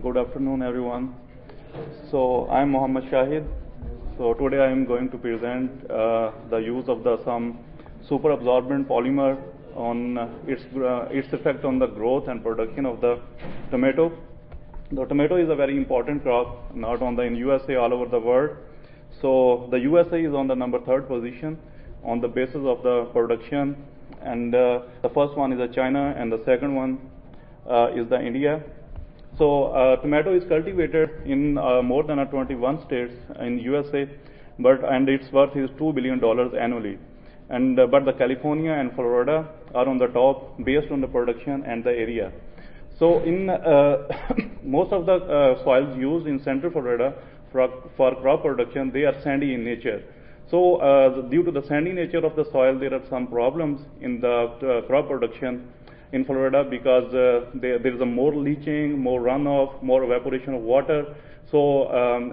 Good afternoon, everyone. So I'm Mohammad Shahid. So today I am going to present the use of some superabsorbent polymer on its effect on the growth and production of the tomato. The tomato is a very important crop, not only in USA, all over the world. So the USA is on the number 3rd position on the basis of the production, and the first one is China, and the second one is the India. So tomato is cultivated in more than 21 states in USA, and its worth is $2 billion annually. And but the California and Florida are on the top based on the production and the area. So in most of the soils used in Central Florida for crop production, they are sandy in nature. So due to the sandy nature of the soil, there are some problems in the crop production in Florida because there is a more leaching, more runoff, more evaporation of water. So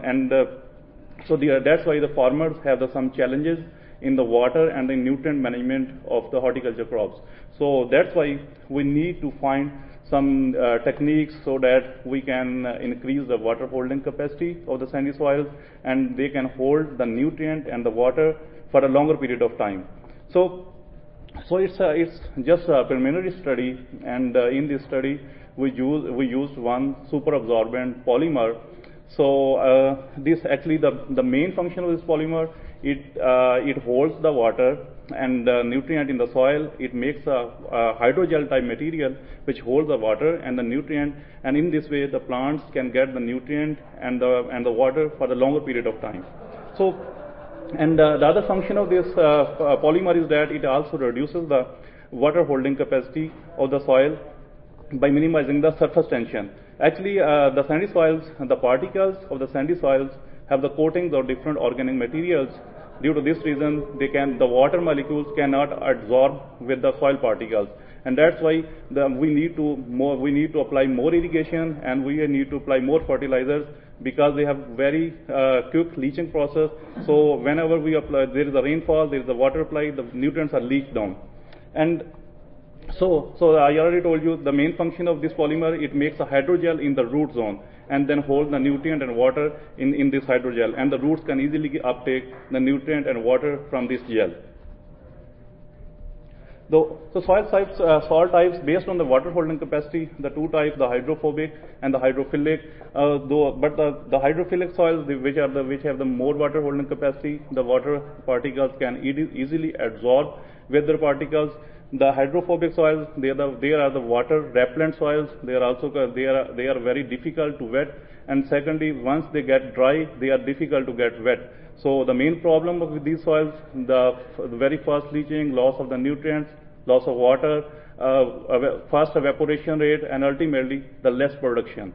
that's why the farmers have some challenges in the water and the nutrient management of the horticulture crops. So that's why we need to find some techniques so that we can increase the water holding capacity of the sandy soils, and they can hold the nutrient and the water for a longer period of time. So it's just a preliminary study, and in this study we used one superabsorbent polymer. So this actually the main function of this polymer, it holds the water and nutrient in the soil. It makes a hydrogel type material which holds the water and the nutrient, and in this way the plants can get the nutrient and the water for the longer period of time. So, and the other function of this polymer is that it also reduces the water holding capacity of the soil by minimizing the surface tension. Actually, the sandy soils, the particles of the sandy soils have the coatings of different organic materials. Due to this reason, the water molecules cannot absorb with the soil particles, and that's why we need to apply more irrigation, and we need to apply more fertilizers, because they have very quick leaching process. So whenever we apply, there is a rainfall, there is a water applied, the nutrients are leached down. And so I already told you the main function of this polymer, it makes a hydrogel in the root zone and then hold the nutrient and water in this hydrogel, and the roots can easily uptake the nutrient and water from this gel. So soil types based on the water holding capacity, the two types, the hydrophobic and the hydrophilic. But the hydrophilic soils, which have the more water holding capacity, the water particles can easily absorb with their particles. The hydrophobic soils, they are the water repellent soils. They are very difficult to wet, and secondly, once they get dry, they are difficult to get wet. So the main problem with these soils, the very fast leaching, loss of the nutrients, loss of water, fast evaporation rate, and ultimately the less production.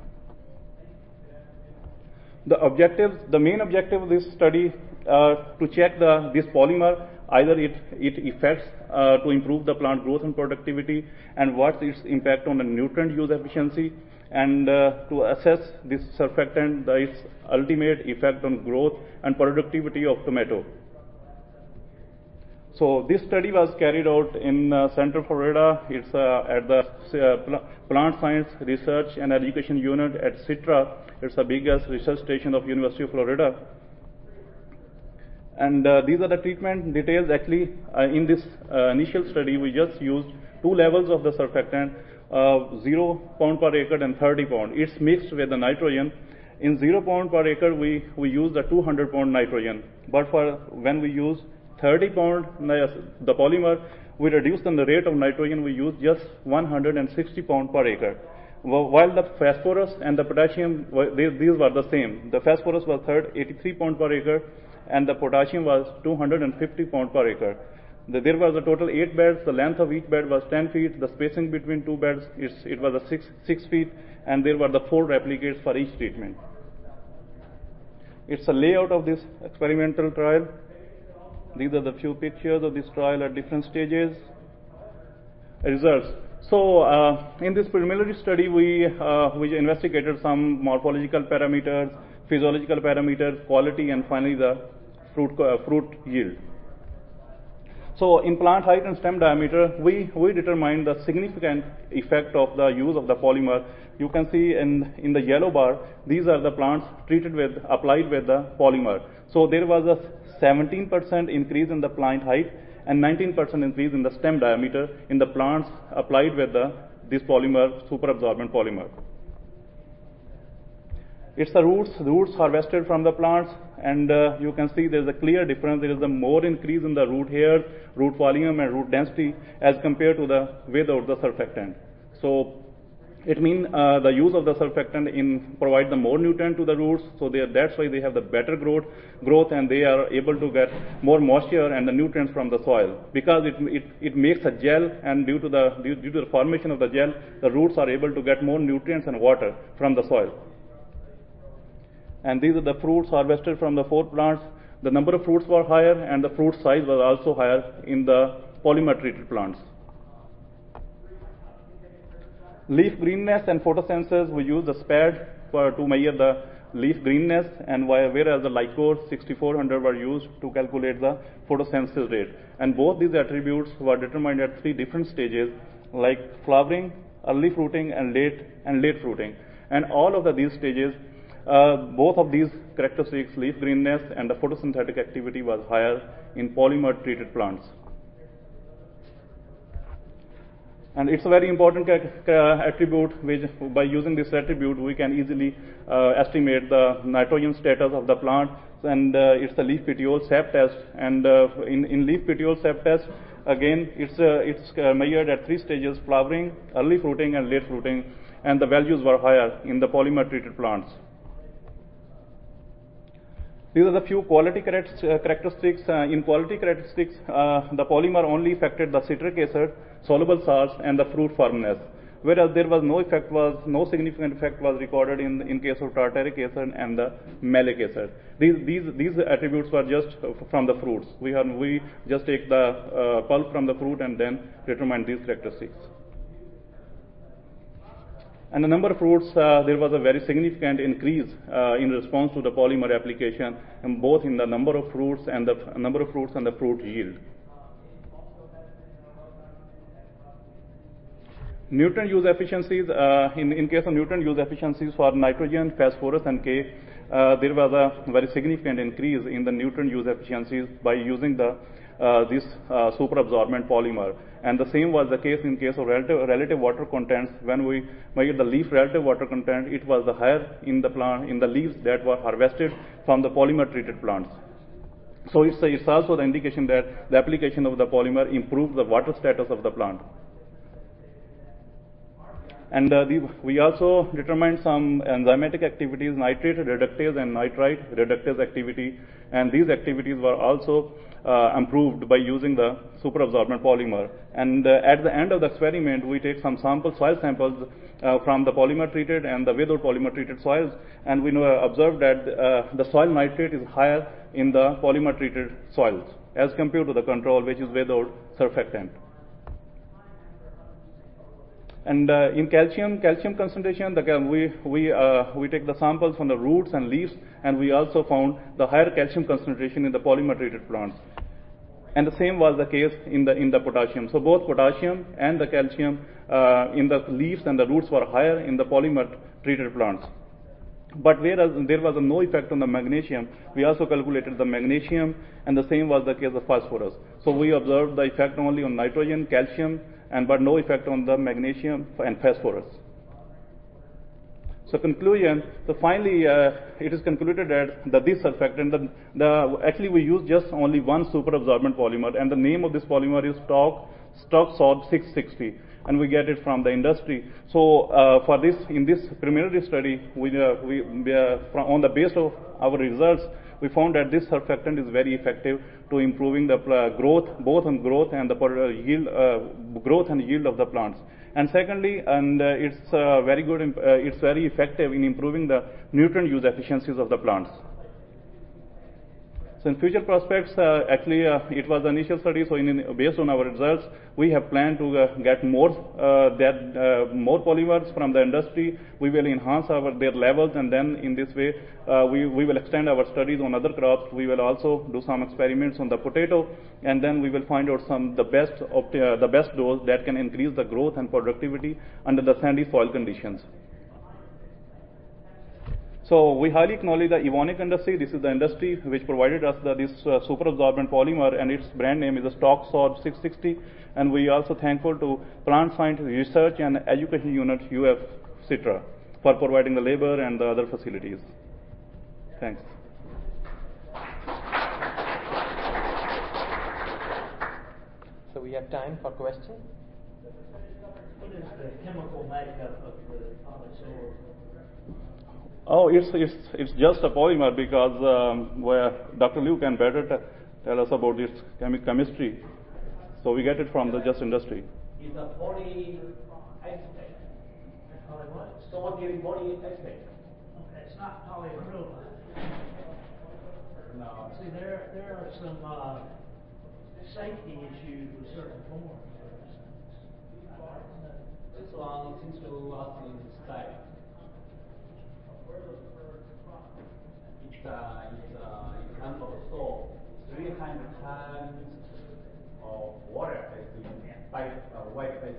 The main objective of this study to check this polymer, either it effects to improve the plant growth and productivity, and what's its impact on the nutrient use efficiency, and to assess this surfactant, its ultimate effect on growth and productivity of tomato. So this study was carried out in Central Florida. It's at the Plant Science Research and Education Unit at CITRA. It's the biggest research station of University of Florida. And these are the treatment details. Actually, in this initial study, we just used 2 levels of the surfactant, 0 pound per acre and 30 pound. It's mixed with the nitrogen. In 0 pound per acre, we use the 200 pound nitrogen. But when we use 30 pound the polymer, we reduce the rate of nitrogen. We use just 160 pound per acre. While the phosphorus and the potassium, these were the same. The phosphorus was 83 pound per acre, and the potassium was 250 pound per acre. There was a total 8 beds. The length of each bed was 10 feet. The spacing between 2 beds, it was a 6 feet, and there were the 4 replicates for each treatment. It's a layout of this experimental trial. These are the few pictures of this trial at different stages. Results. So in this preliminary study, we investigated some morphological parameters, physiological parameters, quality, and finally the fruit yield. So in plant height and stem diameter, we determine the significant effect of the use of the polymer. You can see in the yellow bar, these are the plants applied with the polymer. So there was a 17% increase in the plant height and 19% increase in the stem diameter in the plants applied with this polymer, super absorbent polymer. It's the roots harvested from the plants, and you can see there's a clear difference. There is a more increase in the root hair, root volume, and root density as compared to the without the surfactant. So it means the use of the surfactant provide the more nutrient to the roots, so that's why they have the better growth, and they are able to get more moisture and the nutrients from the soil, because it makes a gel, and due to the formation of the gel, the roots are able to get more nutrients and water from the soil. And these are the fruits harvested from the 4 plants. The number of fruits were higher, and the fruit size was also higher in the polymer treated plants. Leaf greenness and photosynthesis, we use the SPAD to measure the leaf greenness, and whereas the Lycor 6400 were used to calculate the photosynthesis rate. And both these attributes were determined at 3 different stages, like flowering, early fruiting, and late fruiting. And all of these stages, both of these characteristics, leaf greenness and the photosynthetic activity, was higher in polymer treated plants. And it's a very important attribute, which by using this attribute we can easily estimate the nitrogen status of the plant. And it's the leaf petiole sap test. And in leaf petiole sap test, again it's measured at 3 stages: flowering, early fruiting, and late fruiting. And the values were higher in the polymer treated plants. These are the few quality characteristics. In quality characteristics, the polymer only affected the citric acid, soluble salts, and the fruit firmness, whereas there was no significant effect was recorded in case of tartaric acid and the malic acid. These attributes were just from the fruits. We just take the pulp from the fruit and then determine these characteristics. And the number of fruits, there was a very significant increase in response to the polymer application, and both in the number of fruits and the fruit yield. Nutrient use efficiencies, in case of nutrient use efficiencies for nitrogen, phosphorus, and K, there was a very significant increase in the nutrient use efficiencies by using this super absorbent polymer. And the same was the case in case of relative water contents. When we measured the leaf relative water content, it was the higher in the leaves that were harvested from the polymer treated plants. So it's also the indication that the application of the polymer improved the water status of the plant. And we also determined some enzymatic activities, nitrate reductase and nitrite reductase activity, and these activities were also improved by using the super absorbent polymer. And at the end of the experiment, we take some soil samples from the polymer treated and the without polymer treated soils, and we observed that the soil nitrate is higher in the polymer treated soils as compared to the control, which is without surfactant. And in calcium concentration, we take the samples from the roots and leaves, and we also found the higher calcium concentration in the polymer treated plants. And the same was the case in the potassium. So both potassium and the calcium in the leaves and the roots were higher in the polymer treated plants. But whereas there was no effect on the magnesium, we also calculated the magnesium, and the same was the case of phosphorus. So we observed the effect only on nitrogen, calcium, but no effect on the magnesium and phosphorus. So conclusion, so finally it is concluded that this surfactant, actually we use just only one super absorbent polymer, and the name of this polymer is Stock Salt 660, and we get it from the industry. So for this, in this preliminary study, on the basis of our results, we found that this surfactant is very effective to improving the growth, both on growth and the yield, growth and yield of the plants. And secondly, it's very good. It's very effective in improving the nutrient use efficiencies of the plants. So in future prospects, actually, it was the initial study. So based on our results, we have planned to get more more polymers from the industry. We will enhance their levels, and then in this way, we will extend our studies on other crops. We will also do some experiments on the potato, and then we will find out the best dose that can increase the growth and productivity under the sandy soil conditions. So we highly acknowledge the Evonik industry. This is the industry which provided us this super absorbent polymer, and its brand name is the StockSorb 660. And we are also thankful to Plant Science Research and Education Unit UF Citra for providing the labor and the other facilities. Thanks. So we have time for questions. What is the chemical makeup of the polysorb? Oh, it's just a polymer because where Dr. Liu can better tell us about its chemistry. So we get it from the just industry. It's a polyaspect. Poly what? Sodium polyaspect. Okay, it's not polyacrylate. No. See, there are some safety issues with certain forms. This one seems to us in style. It can absorb 300 times of water by white basis.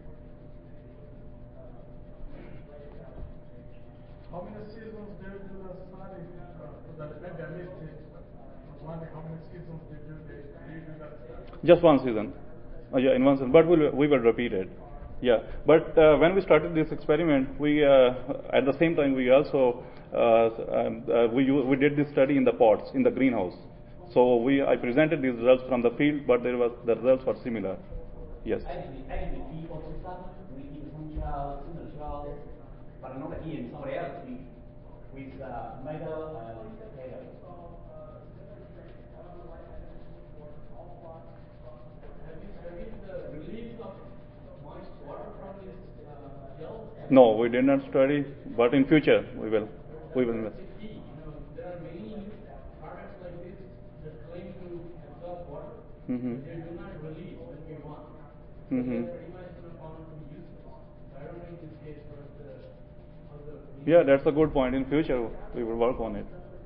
How many seasons do you do the study? Maybe I missed it. I was wondering how many seasons do you do that study? Just one season. Yeah, in one season. But we will repeat it. Yeah. But when we started this experiment, we at the same time we also we did this study in the pots in the greenhouse. So I presented these results from the field, but the results were similar. Yes. Actually, we also started in some trials, similar trials, but not in somebody else with metal and potato. Have you released moist water from this gel? No, we did not study, but in future we will. We will. There are many products like this that claim to absorb water. Mm-hmm. They do not release when we want. Mm-hmm. They're pretty much found to be useless. I don't know in this case what the Yeah, that's a good point. In future we will work on it.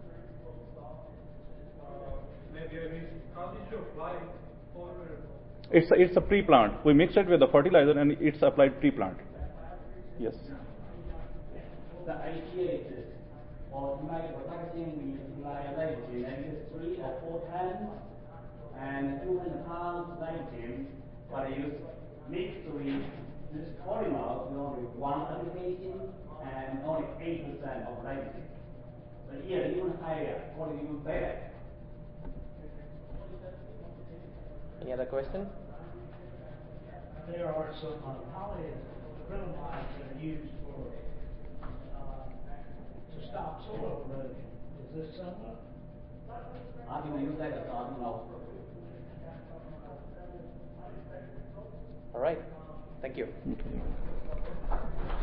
maybe I mean, how did you apply polymer? It's a pre-plant. We mix it with the fertilizer and it's applied pre-plant. Yes. The idea is this. For nitrogen, we apply nitrogen at least 3 or 4 times, and 200 pounds nitrogen, but use mixed with this polymer with only 1 application and only 8% of nitrogen. So here, even higher, quality even better. Any other question? There are some polyacrylamides that are used for to stop soil erosion. Is this similar? I think we use that as our know. All right. Thank you. Okay.